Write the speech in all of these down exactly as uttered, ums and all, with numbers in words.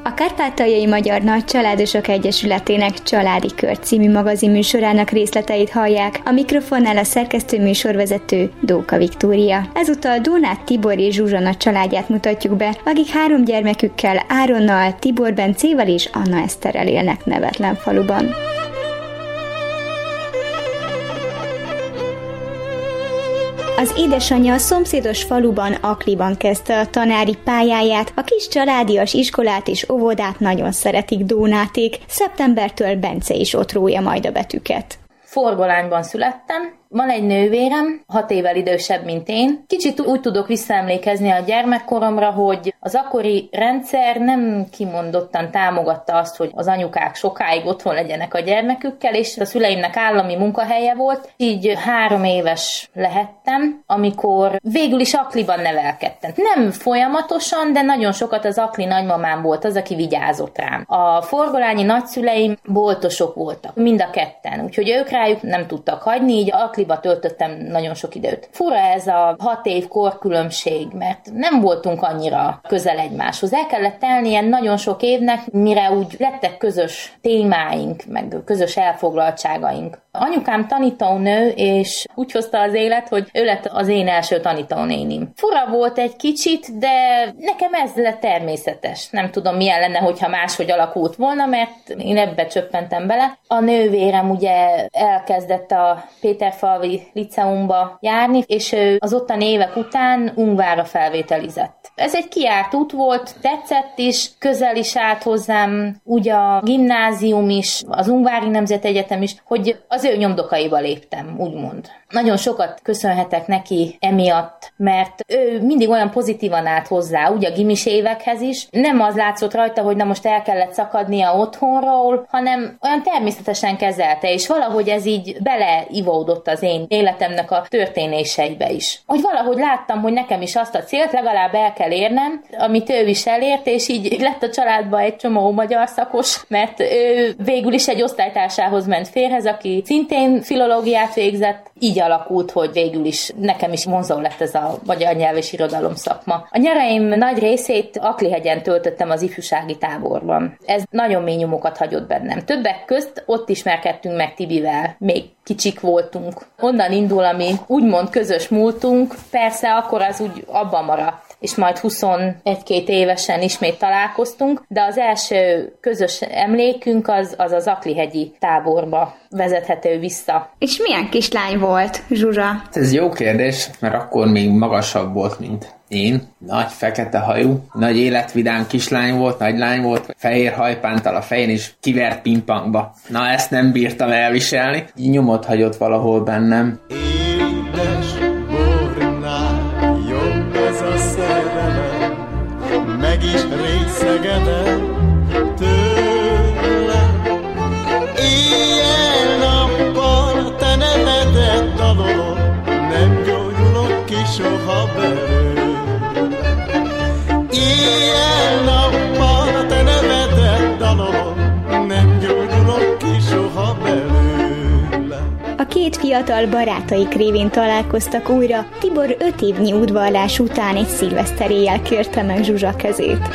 A Kárpátaljai Magyar Nagy Családosok Egyesületének Családi Kör című magazinműsorának részleteit hallják, a mikrofonnál a szerkesztő műsorvezető Dóka Viktória. Ezúttal Dónát Tibor és Zsuzsana családját mutatjuk be, akik három gyermekükkel, Áronnal, Tibor Bencével és Anna Eszterrel élnek nevetlen faluban. Az édesanyja a szomszédos faluban, Akliban kezdte a tanári pályáját, a kis családias iskolát és óvodát nagyon szeretik Dónáték, szeptembertől Bence is ott rója majd a betűket. Forgolányban születtem. Van egy nővérem, hat évvel idősebb, mint én. Kicsit úgy tudok visszaemlékezni a gyermekkoromra, hogy az akkori rendszer nem kimondottan támogatta azt, hogy az anyukák sokáig otthon legyenek a gyermekükkel, és a szüleimnek állami munkahelye volt. Így három éves lehettem, amikor végül is Akliban nevelkedtem. Nem folyamatosan, de nagyon sokat az akli nagymamám volt az, aki vigyázott rám. A forgolányi nagyszüleim boltosok voltak, mind a ketten, úgyhogy ők rájuk nem tudtak hagyni, így Akli töltöttem nagyon sok időt. Fura ez a hat év korkülönbség, mert nem voltunk annyira közel egymáshoz. El kellett telnie nagyon sok évnek, mire úgy lettek közös témáink, meg közös elfoglaltságaink. Anyukám tanítónő, és úgy hozta az élet, hogy ő lett az én első tanítónénim. Fura volt egy kicsit, de nekem ez lett természetes. Nem tudom, milyen lenne, hogyha máshogy alakult volna, mert én ebbe csöppentem bele. A nővérem ugye elkezdett a Péterfalvi liceumba járni, és ő az ottani évek után Ungvárra felvételizett. Ez egy kijárt út volt, tetszett is, közel is állt hozzám, ugye a gimnázium is, az Ungvári Nemzetegyetem is, hogy az ő nyomdokaiba léptem, úgymond. Nagyon sokat köszönhetek neki emiatt, mert ő mindig olyan pozitívan állt hozzá, ugye a gimis évekhez is. Nem az látszott rajta, hogy na most el kellett szakadnia otthonról, hanem olyan természetesen kezelte, és valahogy ez így beleivódott az én életemnek a történéseibe is. Hogy valahogy láttam, hogy nekem is azt a célt legalább el kell érnem, amit ő is elért, és így lett a családban egy csomó magyar szakos, mert ő végül is egy osztálytársához ment férhez, aki szintén filológiát végzett. Így alakult, hogy végül is nekem is vonzó lett ez a magyar nyelv és irodalom szakma. A nyaraim nagy részét Aklihegyen töltöttem az ifjúsági táborban. Ez nagyon mély nyomokat hagyott bennem. Többek közt ott ismerkedtünk meg Tibivel. Még kicsik voltunk. Onnan indul, ami úgymond közös múltunk. Persze akkor az úgy abban maradt, és majd huszonegy-két évesen ismét találkoztunk, de az első közös emlékünk az az, az aklihegyi táborba vezethető vissza. És milyen kislány volt, Zsuzsa? Ez jó kérdés, mert akkor még magasabb volt, mint én. Nagy fekete hajú, nagy életvidám kislány volt, nagy lány volt, fehér hajpántal a fején is kivert pimpangba. Na, ezt nem bírtam elviselni. Így nyomot hagyott valahol bennem. Édes bornál jobb ez a szerelem, meg is részegedem tőle. Éjjel-nappal te nevedet dalolom, nem gyógyulok ki soha belőle. Éjjel-nappal te nevedet dalolom, nem gyógyulok ki soha belőle. A két fiatal barátaik révén találkoztak újra. Tibor öt évnyi udvarlás után egy szilveszter éjjel kérte meg Zsuzsa kezét.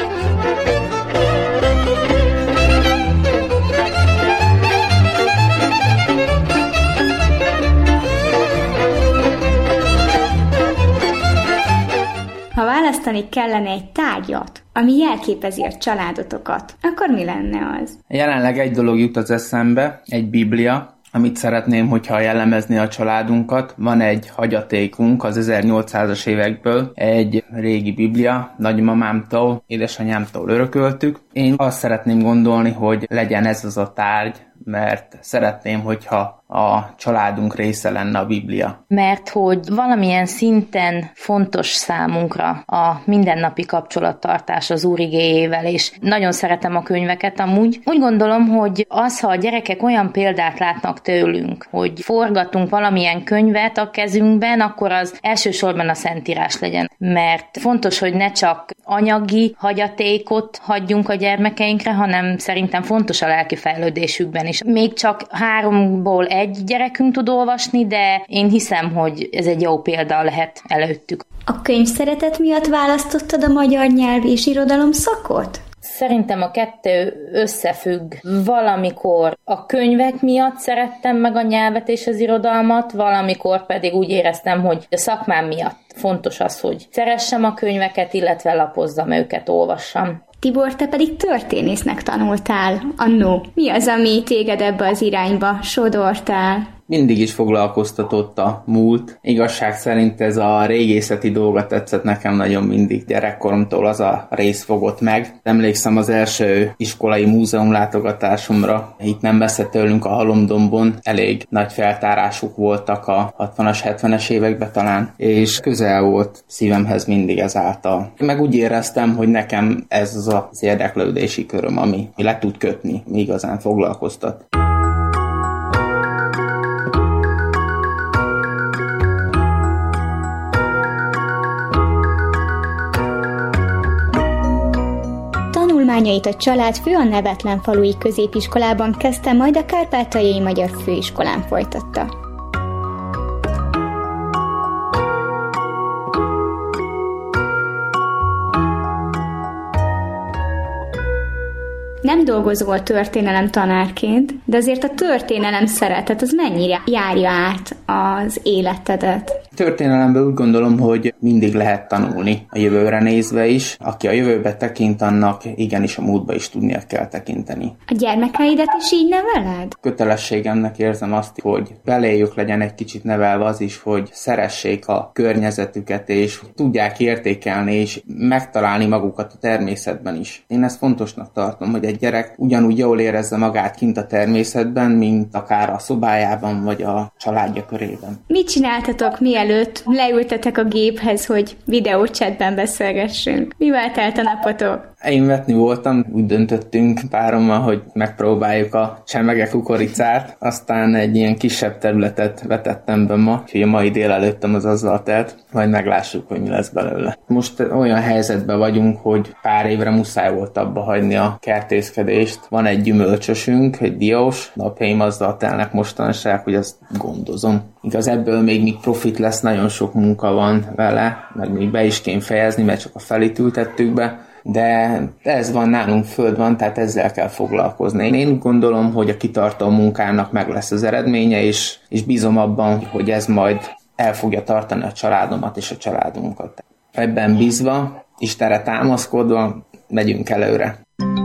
Ha választani kellene egy tárgyat, ami jelképezi a családotokat, akkor mi lenne az? Jelenleg egy dolog jut az eszembe, egy biblia, amit szeretném, hogyha jellemezni a családunkat. Van egy hagyatékunk az ezernyolcszázas évekből, egy régi biblia, nagymamámtól, édesanyámtól örököltük. Én azt szeretném gondolni, hogy legyen ez az a tárgy, mert szeretném, hogyha a családunk része lenne a Biblia. Mert hogy valamilyen szinten fontos számunkra a mindennapi kapcsolattartás az Úr igéjével, és nagyon szeretem a könyveket amúgy. Úgy gondolom, hogy az, ha a gyerekek olyan példát látnak tőlünk, hogy forgatunk valamilyen könyvet a kezünkben, akkor az elsősorban a Szentírás legyen. Mert fontos, hogy ne csak anyagi hagyatékot hagyjunk a gyermekeinkre, hanem szerintem fontos a lelki fejlődésükben is. Még csak háromból egy gyerekünk tud olvasni, de én hiszem, hogy ez egy jó példa lehet előttük. A könyv szeretet miatt választottad a magyar nyelv és irodalom szakot? Szerintem a kettő összefügg. Valamikor a könyvek miatt szerettem meg a nyelvet és az irodalmat, valamikor pedig úgy éreztem, hogy a szakmám miatt fontos az, hogy szeressem a könyveket, illetve lapozzam őket, olvassam. Tibor, te pedig történésznek tanultál annó. Mi az, ami téged ebbe az irányba sodortál? Mindig is foglalkoztatott a múlt. Igazság szerint ez a régészeti dolga tetszett nekem nagyon mindig. Gyerekkoromtól az a rész fogott meg. Emlékszem az első iskolai múzeum látogatásomra. Itt nem messze tőlünk a Halomdombon elég nagy feltárásuk voltak a hatvanas, hetvenes években talán, és közel volt szívemhez mindig ezáltal. Meg úgy éreztem, hogy nekem ez az az érdeklődési köröm, ami le tud kötni, mi igazán foglalkoztat. Tanulmányait a család fő a Nevetlen falui középiskolában kezdte, majd a Kárpátaljai Magyar Főiskolán folytatta. Nem dolgozol történelem tanárként, de azért a történelem szeretet az mennyire járja át az életedet? Történelemből úgy gondolom, hogy mindig lehet tanulni a jövőre nézve is. Aki a jövőbe tekint, annak igenis a múltba is tudnia kell tekinteni. A gyermekeidet is így neveled? Kötelességemnek érzem azt, hogy beléjük legyen egy kicsit nevelve az is, hogy szeressék a környezetüket, és tudják értékelni, és megtalálni magukat a természetben is. Én ezt fontosnak tartom, hogy egy gyerek ugyanúgy jól érezze magát kint a természetben, mint akár a szobájában, vagy a családja körében. Mit csináltatok, mielőtt leültetek a géphez, hogy videóchatben beszélgessünk? Mivel telt a napotok? Én vetni voltam, úgy döntöttünk párommal, hogy megpróbáljuk a csemege kukoricát, aztán egy ilyen kisebb területet vetettem be ma, úgyhogy a mai délelőttem az azzal telt, majd meglássuk, hogy mi lesz belőle. Most olyan helyzetben vagyunk, hogy pár évre muszáj volt abba hagyni a kertészkedést. Van egy gyümölcsösünk, egy diós, napjaim azzal telnek mostanság, hogy azt gondozom. Igaz, ebből még még profit lesz, nagyon sok munka van vele, meg még be is kéne fejezni, mert csak a felét ültettük be, de ez van, nálunk föld van, tehát ezzel kell foglalkozni. Én úgy gondolom, hogy a kitartó munkának meg lesz az eredménye, és, és bízom abban, hogy ez majd el fogja tartani a családomat és a családunkat. Ebben bízva, Istenre támaszkodva, megyünk előre.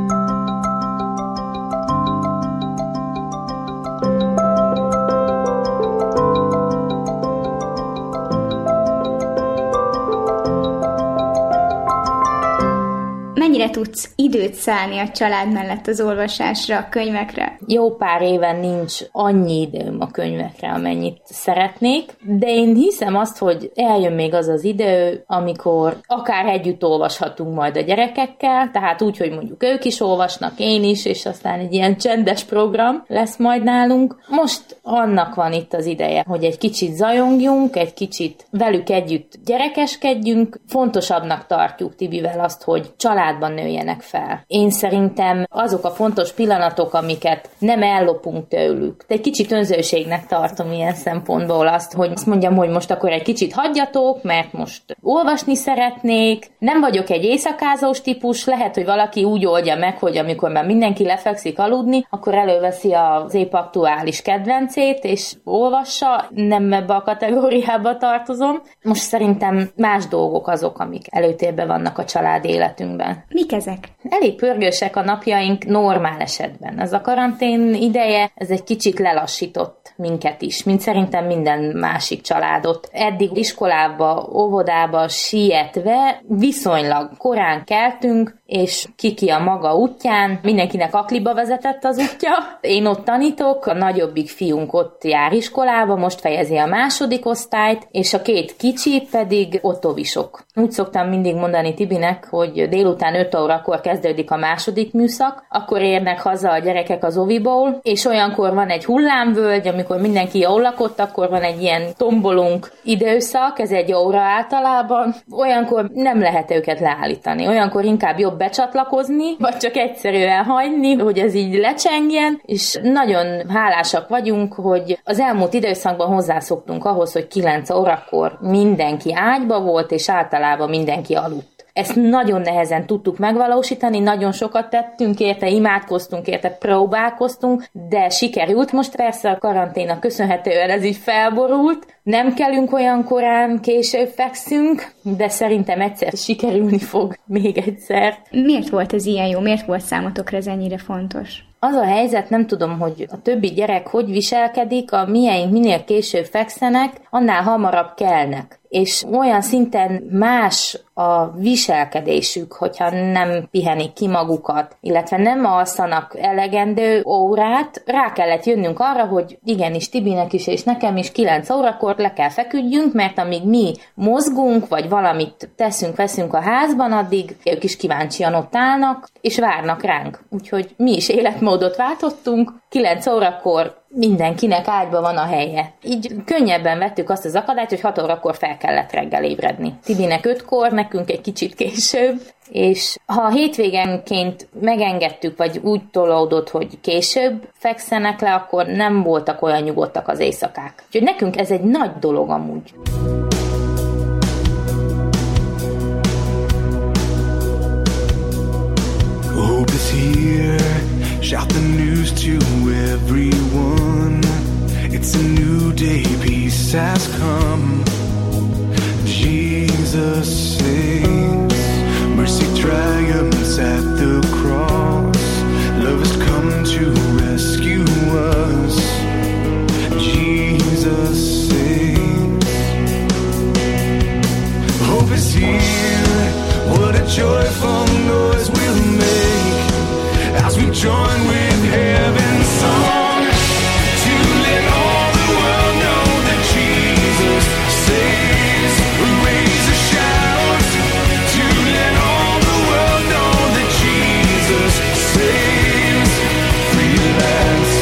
Mennyire tudsz időt szállni a család mellett az olvasásra, a könyvekre? Jó pár éven nincs annyi időm a könyvekre, amennyit szeretnék, de én hiszem azt, hogy eljön még az az idő, amikor akár együtt olvashatunk majd a gyerekekkel, tehát úgy, hogy mondjuk ők is olvasnak, én is, és aztán egy ilyen csendes program lesz majd nálunk. Most annak van itt az ideje, hogy egy kicsit zajongjunk, egy kicsit velük együtt gyerekeskedjünk. Fontosabbnak tartjuk Tibivel azt, hogy családban nőjenek fel. Én szerintem azok a fontos pillanatok, amiket nem ellopunk tőlük. De egy kicsit önzőségnek tartom ilyen szempontból azt, hogy azt mondjam, hogy most akkor egy kicsit hagyjatok, mert most olvasni szeretnék. Nem vagyok egy éjszakázós típus, lehet, hogy valaki úgy oldja meg, hogy amikor már mindenki lefekszik aludni, akkor előveszi az épp aktuális kedvencét, és olvassa. Nem ebbe a kategóriába tartozom. Most szerintem más dolgok azok, amik előtérben vannak a család életünkben. Mik ezek? Elég pörgősek a napjaink normál esetben. Ez a karantén ideje, ez egy kicsit lelassított minket is, mint szerintem minden másik családot. Eddig iskolába, óvodába sietve viszonylag korán keltünk, és kiki a maga útján, mindenkinek akliba vezetett az útja. Én ott tanítok, a nagyobbik fiunk ott jár iskolába, most fejezi a második osztályt, és a két kicsi pedig ott óvisok. Úgy szoktam mindig mondani Tibinek, hogy délután öt órakor kezdődik a második műszak, akkor érnek haza a gyerekek az oviból, és olyankor van egy hullámvölgy, amikor mindenki jól lakott, akkor van egy ilyen tombolunk időszak, ez egy óra általában. Olyankor nem lehet őket leállítani, olyankor inkább jobb becsatlakozni, vagy csak egyszerűen hagyni, hogy ez így lecsengjen, és nagyon hálásak vagyunk, hogy az elmúlt időszakban hozzászoktunk ahhoz, hogy kilenc órakor mindenki ágyba volt, és általában mindenki aludt. Ezt nagyon nehezen tudtuk megvalósítani, nagyon sokat tettünk érte, imádkoztunk érte, próbálkoztunk, de sikerült. Most persze a karanténnak köszönhetően ez így felborult. Nem kelünk olyan korán, később fekszünk, de szerintem egyszer sikerülni fog még egyszer. Miért volt ez ilyen jó? Miért volt számotokra ez ennyire fontos? Az a helyzet, nem tudom, hogy a többi gyerek hogy viselkedik, a mieink minél később fekszenek, annál hamarabb kelnek. És olyan szinten más a viselkedésük, hogyha nem pihenik ki magukat, illetve nem alszanak elegendő órát, rá kellett jönnünk arra, hogy igenis Tibinek is és nekem is kilenc órakor le kell feküdjünk, mert amíg mi mozgunk, vagy valamit teszünk, veszünk a házban, addig ők is kíváncsian ott állnak, és várnak ránk. Úgyhogy mi is életmódot váltottunk, kilenc órakor mindenkinek ágyban van a helye. Így könnyebben vettük azt az akadályt, hogy hat órakor fel kellett reggel ébredni. Tibinek ötkor, nekünk egy kicsit később, és ha a hétvégenként megengedtük, vagy úgy tolódott, hogy később fekszenek le, akkor nem voltak olyan nyugodtak az éjszakák. Úgyhogy nekünk ez egy nagy dolog amúgy. Hope is here, shout the news to everyone. It's a new day, peace has come. Jesus saves, mercy triumphs at the cross. Love has come to rescue us. Jesus saves. Hope is here, what a joyful noise we'll make as we join with heaven's song to let all the world know that Jesus saves. Raise a shout to let all the world know that Jesus saves. Freelance.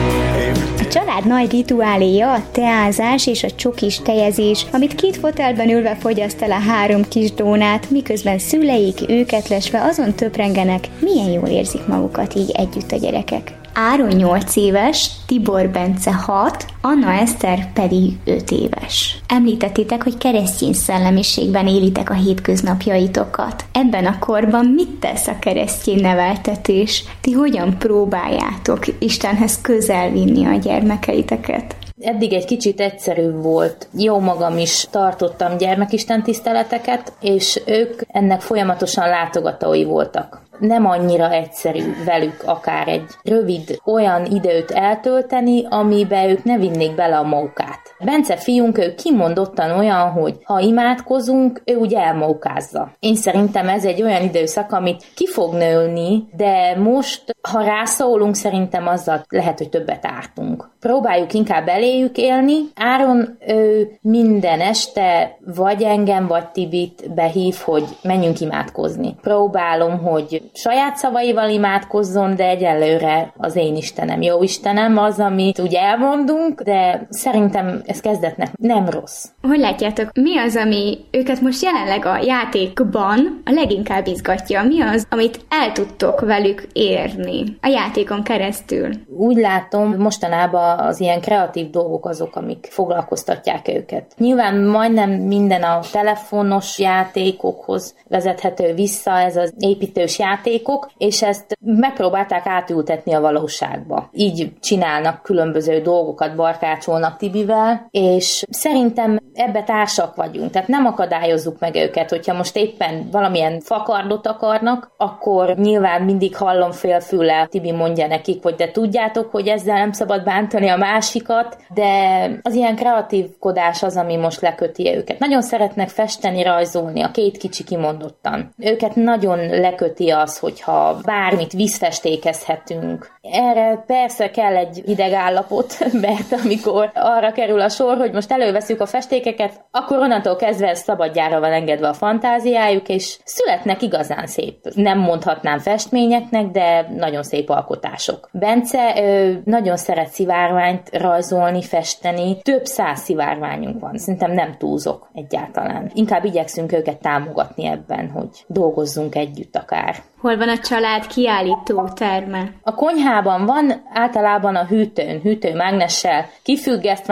A család nagy rituáléja a teázás és a csokis tejezés, amit két fotelben ülve fogyaszt el a három kis Dónát, miközben szüleik őket lesve azon töprengenek, milyen jól érzik magukat így együtt a gyerekek. Áron nyolc éves, Tibor Bence hat, Anna Eszter pedig öt éves. Említettétek, hogy keresztény szellemiségben élitek a hétköznapjaitokat. Ebben a korban mit tesz a keresztény neveltetés? Ti hogyan próbáljátok Istenhez közel vinni a gyermekeiteket? Eddig egy kicsit egyszerű volt. Jó magam is tartottam gyermekisten tiszteleteket, és ők ennek folyamatosan látogatói voltak. Nem annyira egyszerű velük akár egy rövid olyan időt eltölteni, amiben ők ne vinnék bele a mókát. Bence fiunk, ő kimondottan olyan, hogy ha imádkozunk, ő úgy elmókázza. Én szerintem ez egy olyan időszak, amit ki fog nőni, de most, ha rászólunk, szerintem azzal lehet, hogy többet ártunk. Próbáljuk inkább eléjük élni. Áron ő minden este vagy engem, vagy Tibit behív, hogy menjünk imádkozni. Próbálom, hogy saját szavaival imádkozzon, de egyelőre az én Istenem, jó Istenem az, amit úgy elmondunk, de szerintem ez kezdetnek nem rossz. Hogy látjátok, mi az, ami őket most jelenleg a játékban a leginkább izgatja? Mi az, amit el tudtok velük érni a játékon keresztül? Úgy látom, mostanában az ilyen kreatív dolgok azok, amik foglalkoztatják őket. Nyilván majdnem minden a telefonos játékokhoz vezethető vissza, ez az építős játékok, és ezt megpróbálták átültetni a valóságba. Így csinálnak különböző dolgokat, barkácsolnak Tibivel, és szerintem ebbe társak vagyunk, tehát nem akadályozzuk meg őket, hogyha most éppen valamilyen fakardot akarnak, akkor nyilván mindig hallom félfüllel, Tibi mondja nekik, hogy de tudjátok, hogy ezzel nem szabad bántani a másikat, de az ilyen kreatívkodás az, ami most leköti őket. Nagyon szeretnek festeni, rajzolni, a két kicsi kimondottan. Őket nagyon leköti az, hogyha bármit vízfestékezhetünk. Erre persze kell egy hideg állapot, mert amikor arra kerül a sor, hogy most előveszünk a festékeket, akkor onnantól kezdve szabadjára van engedve a fantáziájuk, és születnek igazán szép, nem mondhatnám festményeknek, de nagyon szép alkotások. Bence ő nagyon szeret szivárványt rajzolni, festeni, több száz szivárványunk van, szerintem nem túlzok egyáltalán. Inkább igyekszünk őket támogatni ebben, hogy dolgozzunk együtt akár. Hol van a család kiállító terme? A konyhában van, általában a hűtőn, hűtőmágnessel kifüggesztve, nagyon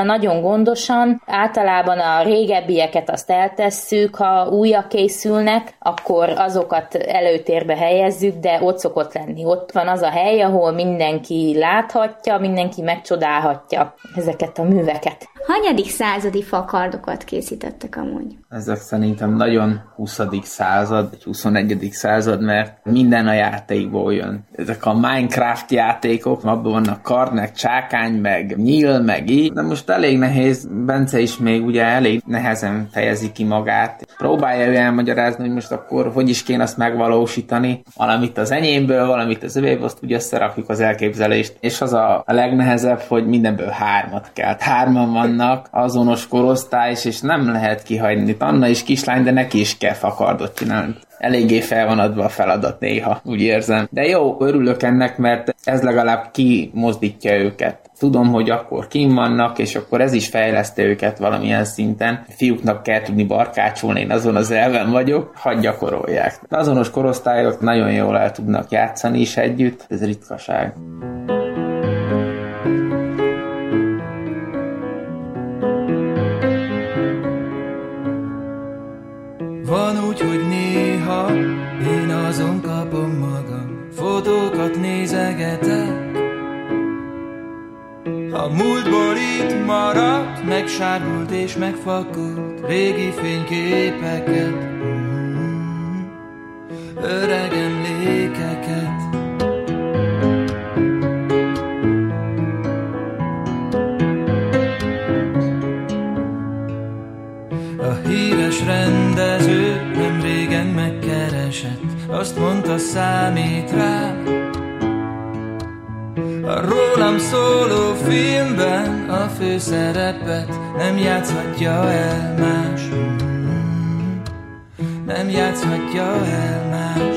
gondosan. Általában a régebbieket azt eltesszük, ha újak készülnek, akkor azokat előtérbe helyezzük, de ott szokott lenni. Ott van az a hely, ahol mindenki láthatja, mindenki megcsodálhatja ezeket a műveket. Hanyadik századi fakardokat készítettek amúgy? Ezek szerintem nagyon huszadik század, vagy huszonegyedik század, mert minden a játékból jön. Ezek a Minecraft játékok, abban vannak kard, meg csákány, meg nyíl, meg így. De most elég nehéz, Bence is még ugye elég nehezen fejezi ki magát. Próbálja ő elmagyarázni, hogy most akkor hogy is kéne azt megvalósítani. Valamit az enyémből, valamit az övéből, azt úgy összerakjuk az elképzelést. És az a, a legnehezebb, hogy mindenből hármat kell. Hárman vannak, azonos korosztály, és nem lehet kihagyni. Anna is kislány, de neki is kell fakardot csinálni. Eléggé fel van adva a feladat néha, úgy érzem. De jó, örülök ennek, mert ez legalább kimozdítja őket. Tudom, hogy akkor kim vannak, és akkor ez is fejleszte őket valamilyen szinten. A fiúknak kell tudni barkácsolni, én azon az elven vagyok, hadd gyakorolják. Azonos korosztályok nagyon jól el tudnak játszani is együtt, ez ritkaság. Van úgy, hogy néha én azon kapom magam, fotókat nézegetek. A múltból itt maradt, megsárgult és megfakult régi fényképeket, mm, öreg emlékeket. A híres rendező nem régen megkeresett, azt mondta, számít rám. A rólam szóló filmben a főszerepet nem játszhatja el más. Nem játszhatja el más.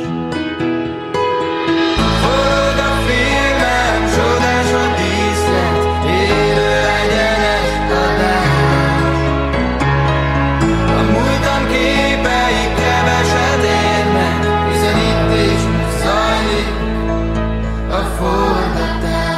Forog a filmem, csodás a díszlet, élő egyenes adás. A múltam képei keveset érnek, hiszen itt is zajlik a forgatás.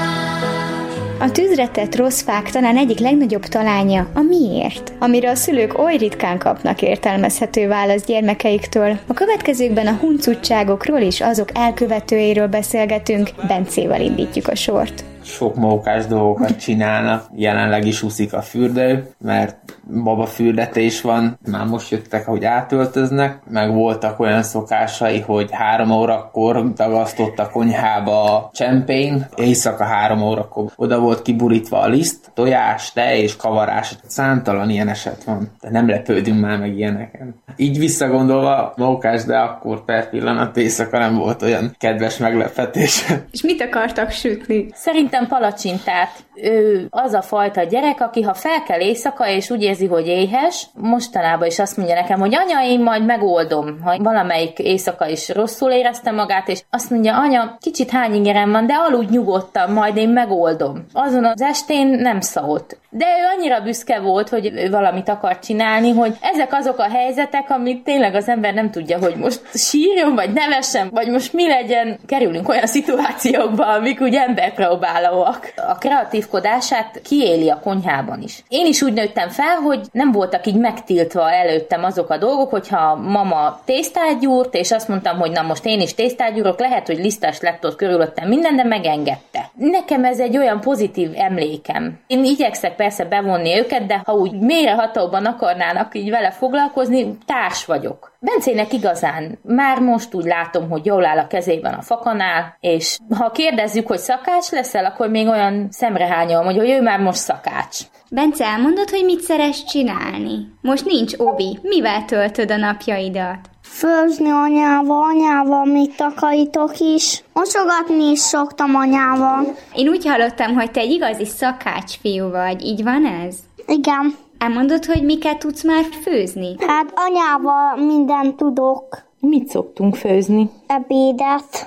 A tűzre tett rossz fák talán egyik legnagyobb talánja a miért, amire a szülők oly ritkán kapnak értelmezhető választ gyermekeiktől. A következőkben a huncutságokról és azok elkövetőiről beszélgetünk, Bencével indítjuk a sort. Sok mókás dolgokat csinálnak, jelenleg is úszik a fürdő, mert babafürdetés van, már most jöttek, hogy átöltöznek, meg voltak olyan szokásai, hogy három órakor dagasztott a konyhába a csempén, éjszaka három órakor oda volt kiburítva a liszt, tojás, tej és kavarás, számtalan ilyen eset van, de nem lepődünk már meg ilyeneken. Így visszagondolva mókás, de akkor per pillanat éjszaka nem volt olyan kedves meglepetés. És mit akartak sütni? Szerintem palacsintát. Ő az a fajta gyerek, aki ha fel kell éjszaka, és úgy érzi, hogy éhes, mostanában is azt mondja nekem, hogy anya, én majd megoldom. Ha valamelyik éjszaka is rosszul érezte magát, és azt mondja, anya, kicsit hány ingerem van, de aludj nyugodtan, majd én megoldom. Azon az estén nem szólt. De ő annyira büszke volt, hogy ő valamit akar csinálni, hogy ezek azok a helyzetek, amit tényleg az ember nem tudja, hogy most sírjon, vagy nevessen, vagy most mi legyen. Kerülünk olyan szituációkba, amik úgy emberpróbálóak. A kreatívkodását kiéli a konyhában is. Én is úgy nőttem fel, hogy nem voltak így megtiltva előttem azok a dolgok, hogyha mama tésztát gyúrt, és azt mondtam, hogy na most én is tésztát gyúrok, lehet, hogy lisztás lett ott körülöttem minden, de megengedte. Nekem ez egy olyan pozitív emlékem. Én igyekszek persze bevonni őket, de ha úgy mélyrehatóban akarnának így vele foglalkozni, társ vagyok. Bencének igazán már most úgy látom, hogy jól áll a kezében a fakanál, és ha kérdezzük, hogy szakács leszel, akkor még olyan szemrehányolom, hogy ő már most szakács. Bence, elmondod, hogy mit szeress csinálni? Most nincs obi. Mivel töltöd a napjaidat? Főzni anyával, anyával még takarítok is. Mosogatni is szoktam anyával. Én úgy hallottam, hogy te egy igazi szakács fiú vagy. Így van ez? Igen. Elmondod, hogy miket tudsz már főzni? Hát anyával mindent tudok. Mit szoktunk főzni? Ebédet.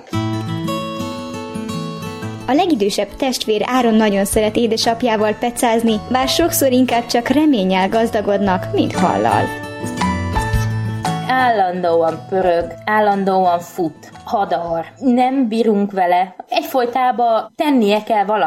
A legidősebb testvér Áron nagyon szeret édesapjával pecázni, bár sokszor inkább csak reménnyel gazdagodnak, mint hallal. Állandóan pörög, állandóan fut, hadar. Nem bírunk vele. Egyfolytában tennie kell valamit.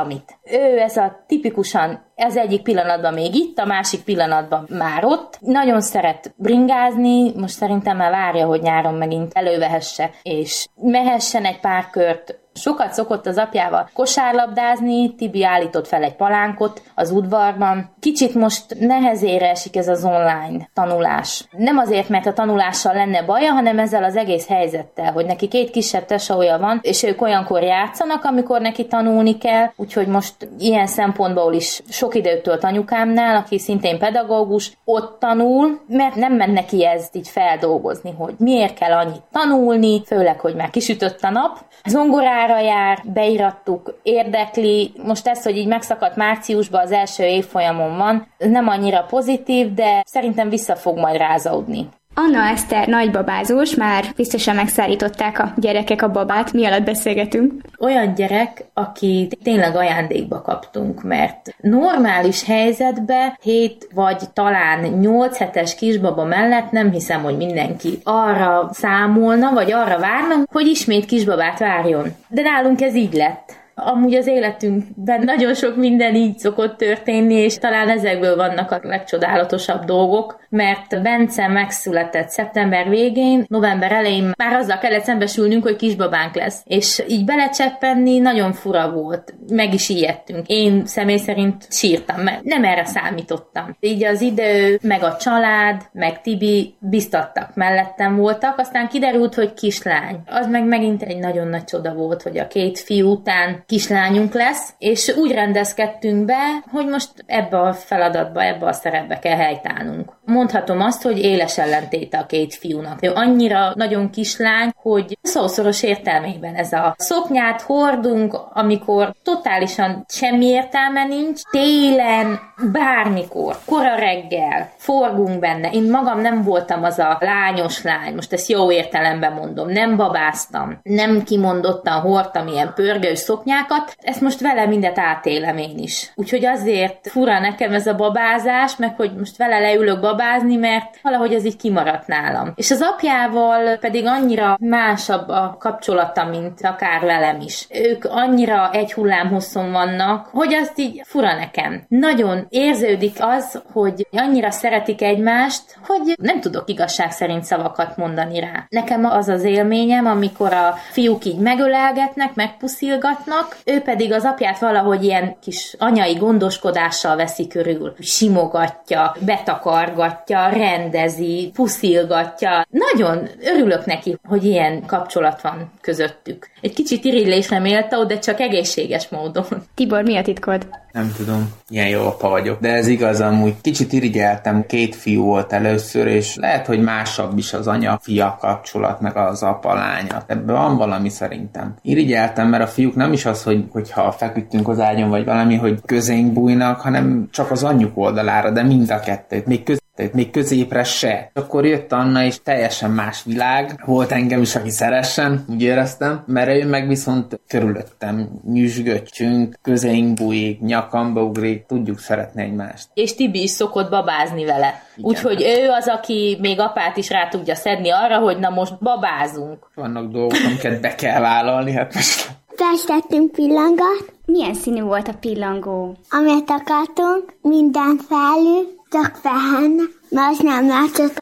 Ő ez a tipikusan, ez egyik pillanatban még itt, a másik pillanatban már ott. Nagyon szeret bringázni, most szerintem már várja, hogy nyáron megint elővehesse, és mehessen egy pár kört. Sokat szokott az apjával kosárlabdázni, Tibi állított fel egy palánkot az udvarban. Kicsit most nehezére esik ez az online tanulás. Nem azért, mert a tanulással lenne baja, hanem ezzel az egész helyzettel, hogy neki két kisebb tesója van, és ők olyankor játszanak, amikor neki tanulni kell, úgyhogy most ilyen szempontból is sok időt tölt anyukámnál, aki szintén pedagógus, ott tanul, mert nem ment neki ezt így feldolgozni, hogy miért kell annyit tanulni, főleg, hogy már kisütött a nap. Zongorára jár, beirattuk, érdekli. Most ez, hogy így megszakadt márciusban, az első évfolyamon van, nem annyira pozitív, de szerintem vissza fog majd rázódni. Anna Eszter nagybabázós, már biztosan megszállították a gyerekek a babát. Mi alatt beszélgetünk? Olyan gyerek, aki tényleg ajándékba kaptunk, mert normális helyzetben hét vagy talán nyolc hetes kisbaba mellett nem hiszem, hogy mindenki arra számolna, vagy arra várna, hogy ismét kisbabát várjon. De nálunk ez így lett. Amúgy az életünkben nagyon sok minden így szokott történni, és talán ezekből vannak a legcsodálatosabb dolgok, mert Bence megszületett szeptember végén, november elején már azzal kellett szembesülnünk, hogy kisbabánk lesz. És így belecseppenni nagyon fura volt. Meg is ijedtünk. Én személy szerint sírtam, mert nem erre számítottam. Így az idő, meg a család, meg Tibi biztattak, mellettem voltak, aztán kiderült, hogy kislány. Az meg megint egy nagyon nagy csoda volt, hogy a két fiú után kislányunk lesz, és úgy rendezkedtünk be, hogy most ebbe a feladatba, ebbe a szerepbe kell helytállnunk. Mondhatom azt, hogy éles ellentéte a két fiúnak. Ő annyira nagyon kislány, hogy szószoros értelmében ez a szoknyát hordunk, amikor totálisan semmi értelme nincs, télen, bármikor, kora reggel, forgunk benne. Én magam nem voltam az a lányos lány, most ezt jó értelemben mondom, nem babáztam, nem kimondottan hordtam ilyen pörgős szoknyákat, ezt most vele mindet átélem én is. Úgyhogy azért fura nekem ez a babázás, meg hogy most vele leülök babázni, mert valahogy ez így kimaradt nálam. És az apjával pedig annyira másabb a kapcsolata, mint akár velem is. Ők annyira egy hullámhosszon vannak, hogy azt így fura nekem. Nagyon érződik az, hogy annyira szeretik egymást, hogy nem tudok igazság szerint szavakat mondani rá. Nekem az az élményem, amikor a fiúk így megölelgetnek, megpuszilgatnak, ő pedig az apját valahogy ilyen kis anyai gondoskodással veszi körül. Simogatja, betakargatja, rendezi, puszilgatja. Nagyon örülök neki, hogy ilyen kapcsolat van közöttük. Egy kicsit irigylésre méltó, de csak egészséges módon. Tibor, mi a titkod? Nem tudom, ilyen jó apa vagyok. De ez igaz, amúgy kicsit irigyeltem, két fiú volt először, és lehet, hogy másabb is az anya-fia kapcsolat, meg az apa-lánya. Ebben van valami szerintem. Irigyeltem, mert a fiúk nem is az, hogy hogyha feküdtünk az ágyon, vagy valami, hogy közénk bújnak, hanem csak az anyjuk oldalára, de mind a kettőt, még köz még középre se. Akkor jött Anna, és teljesen más világ. Volt engem is, aki szeressen, úgy éreztem, mert ő meg viszont körülöttem nyüzsgötcsünk, közénk bújik, nyakamba ugrik, tudjuk szeretni egymást. És Tibi is szokott babázni vele. Úgyhogy ő az, aki még apát is rá tudja szedni arra, hogy na most babázunk. Vannak dolgok, amiket be kell vállalni, hát most... Festettünk pillangót. Milyen színű volt a pillangó? Amit akartunk, minden felül, csak fehér, mert az nem látszott.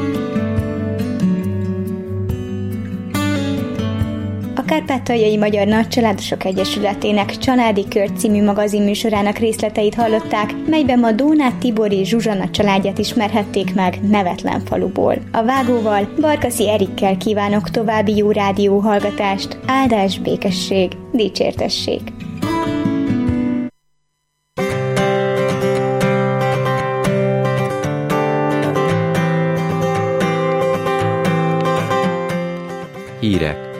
A Kárpátaljai Magyar Nagycsaládosok Egyesületének Családi Kör című magazinműsorának részleteit hallották, melyben ma Dónát Tibor és Zsuzsanna családját ismerhették meg nevetlen faluból. A vágóval, Barkaszi Erikkel kívánok további jó rádió hallgatást, áldás, békesség, dicsértesség! Hírek.